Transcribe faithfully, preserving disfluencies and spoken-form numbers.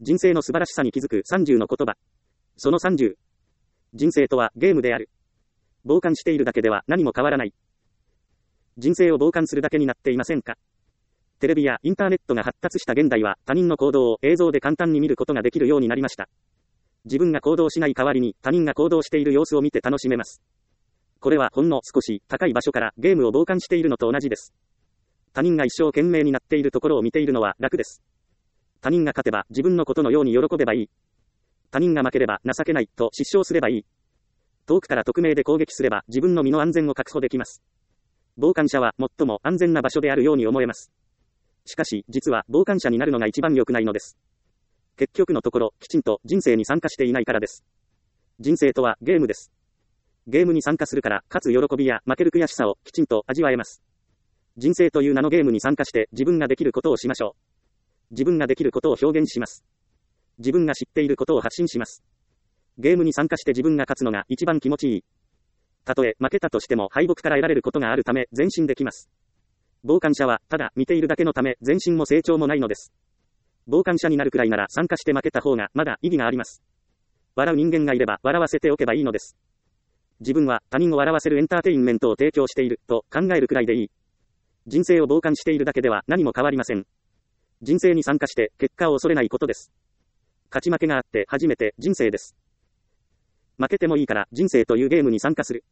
人生の素晴らしさに気づくさんじゅうの言葉。そのさんじゅう。人生とはゲームである。傍観しているだけでは何も変わらない。人生を傍観するだけになっていませんか？テレビやインターネットが発達した現代は他人の行動を映像で簡単に見ることができるようになりました。自分が行動しない代わりに他人が行動している様子を見て楽しめます。これはほんの少し高い場所からゲームを傍観しているのと同じです。他人が一生懸命になっているところを見ているのは楽です。他人が勝てば自分のことのように喜べばいい。他人が負ければ情けないと失笑すればいい。遠くから匿名で攻撃すれば自分の身の安全を確保できます。傍観者は最も安全な場所であるように思えます。しかし、実は傍観者になるのが一番良くないのです。結局のところ、きちんと人生に参加していないからです。人生とはゲームです。ゲームに参加するから、勝つ喜びや負ける悔しさをきちんと味わえます。人生という名のゲームに参加して自分ができることをしましょう。自分ができることを表現します。自分が知っていることを発信します。ゲームに参加して自分が勝つのが一番気持ちいい。たとえ負けたとしても敗北から得られることがあるため前進できます。傍観者はただ見ているだけのため前進も成長もないのです。傍観者になるくらいなら参加して負けた方がまだ意義があります。笑う人間がいれば笑わせておけばいいのです。自分は他人を笑わせるエンターテインメントを提供していると考えるくらいでいい。人生を傍観しているだけでは何も変わりません。人生に参加して結果を恐れないことです。勝ち負けがあって初めて人生です。負けてもいいから人生というゲームに参加する。